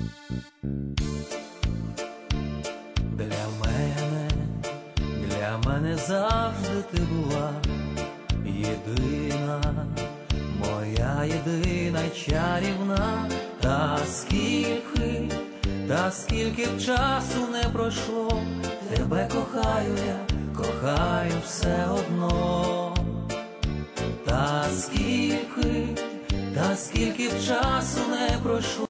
Для мене завжди ти була єдина, моя єдина чарівна. Та скільки б часу не пройшло, тебе кохаю я, кохаю все одно. Та скільки б часу не пройшло,